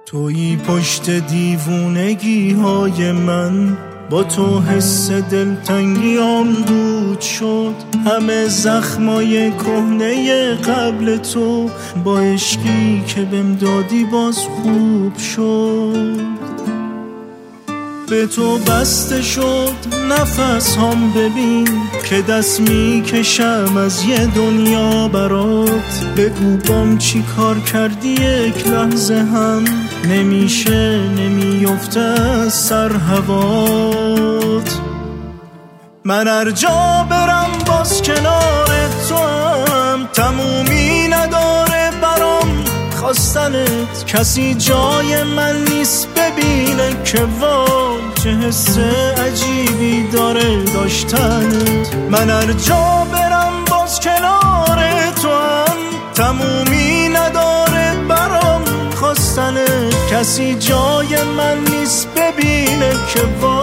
تویی پشت دیوونگی های من، با تو حس دلتنگیام دود شد. همه زخمای کهنه قبل تو با عشقی که بهم دادی باز خوب شد. به تو بسته شد نفس هم، ببین که دست میکشم از یه دنیا برات. بگو بام چی کار کردی یک لحظه هم نمیشه نمیفته از سر هوات. من هر جا برم باز کنار تو هم تمومی نداره برام خواستنت. کسی جای من نیست ببینه که وای چه حس عجیبی داره داشتنت. من هر جا برم باز کنار تو هم تمومی نداره برام خواستنت. کسی جای من نیست ببینه که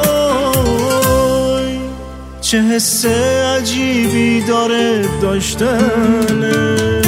وای چه حس عجیبی داره داشتنت.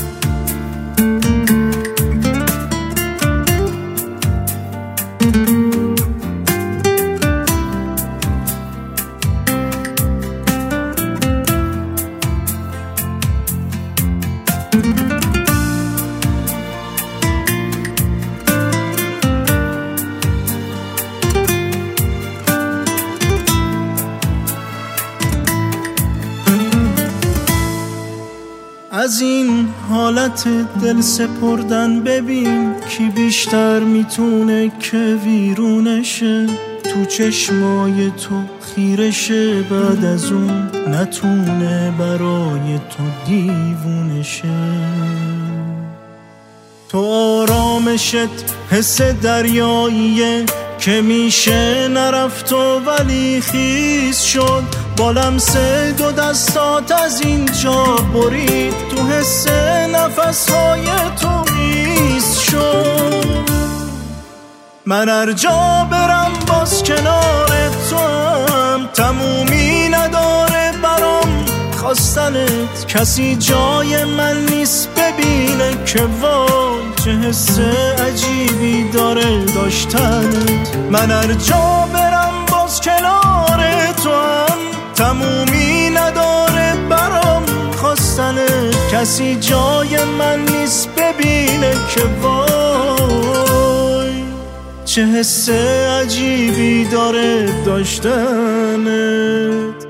از این حالت دل سپردن ببین کی بیشتر میتونه که ویرونشه. تو چشمای تو خیرشه بعد از اون نتونه برای تو دیوونشه. تو آرامشت حس دریاییه که میشه نرفت و ولی خیز شد. با لمس دو دستات از اینجا برید تو حس نفسهای تو میز شد. من هر جا برم باز کنار تو هم تمومی نداره برام خواستنت. کسی جای من نیست ببینه که وای چه حس عجیبی داره داشتنت. من هر جا برم باز کنار تو هم تمومی نداره برام خواستنت. کسی جای من نیست ببینه که وای چه حس عجیبی داره داشتنت.